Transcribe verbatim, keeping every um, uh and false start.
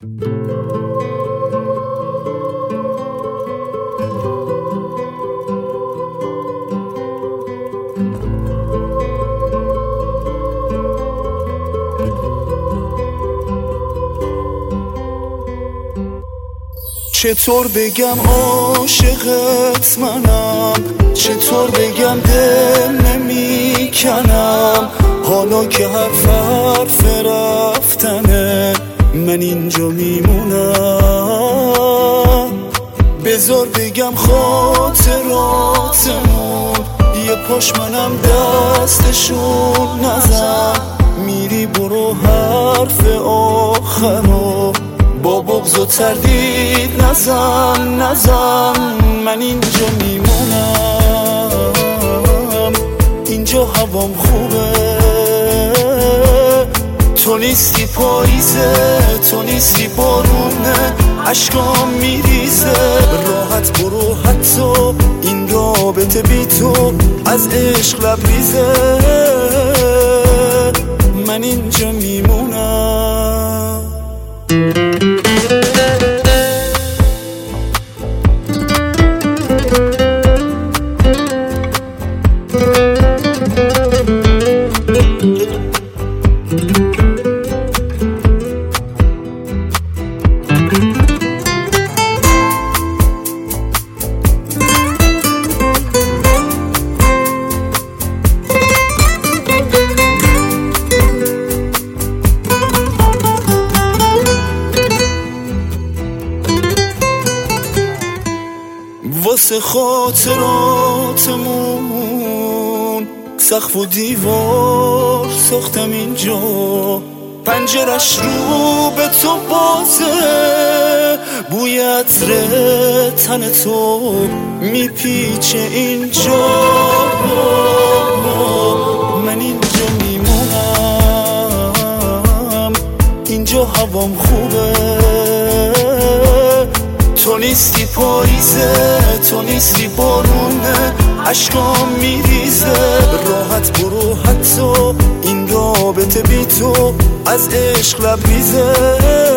چطور بگم عاشقت منم، چطور بگم دل نمیکنم، حالا که حرف حرف رفتنه من اینجا میمونم. بذار بگم خاطراتمون یه پاش منم دستشون نزن، میری برو حرف آخرو با بغض و تردید نزن نزن. من اینجا میمونم، اینجا هوام خوبه، تو نیستی پاییزه، تو نیستی بارونه، عشقام میریزه. راحت برو حتی این رابطه بی تو از عشق لبریزه. من اینجا میمونم. واسه خاطراتمون سقف و دیوار ساختم اینجا، پنجرش رو به تو بازه، بوی عطر تن تو میپیچه اینجا. من اینجا میمونم، اینجا هوام خوبه، تو نیستی پاییزه، تو نیستی بارونه، عشقام میریزه. راحت برو حتی این رابطه بی تو از عشق لبریزه.